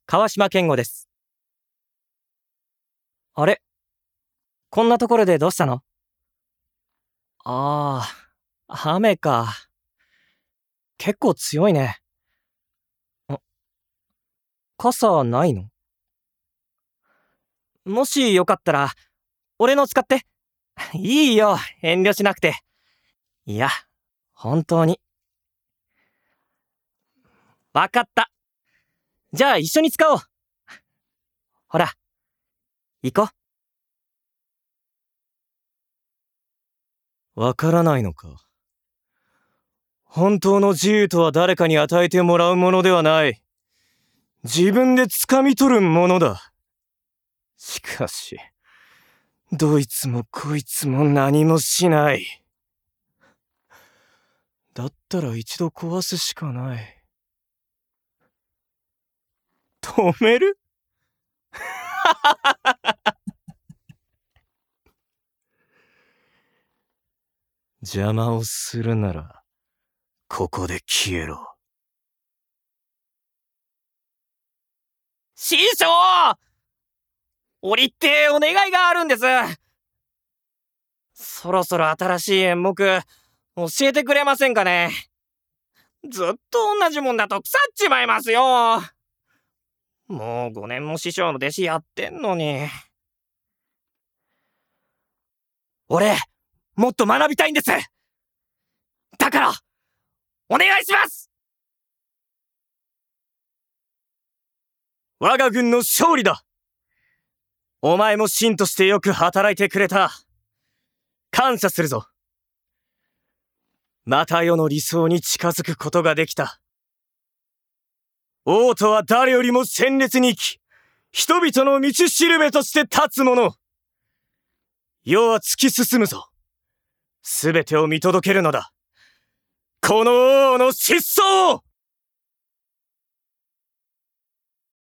川島健吾です。あれ、こんなところでどうしたの？雨か。結構強いね。傘ないの？もしよかったら、俺の使って。いいよ、遠慮しなくて。いや、本当に。わかった。じゃあ一緒に使おう。ほら、行こう。わからないのか。本当の自由とは誰かに与えてもらうものではない。自分で掴み取るものだ。しかし、どいつもこいつも何もしない。だったら一度壊すしかない。止める？邪魔をするなら、ここで消えろ。師匠！折ってお願いがあるんです。そろそろ新しい演目、教えてくれませんかね。ずっと同じもんだと腐っちまいますよ。もう5年も師匠の弟子やってんのに。俺、もっと学びたいんです。だから、お願いします。我が軍の勝利だ。お前も臣としてよく働いてくれた。感謝するぞ。また世の理想に近づくことができた。王とは誰よりも鮮烈に生き、人々の道しるべとして立つ者。世は突き進むぞ。すべてを見届けるのだ。この王の失踪を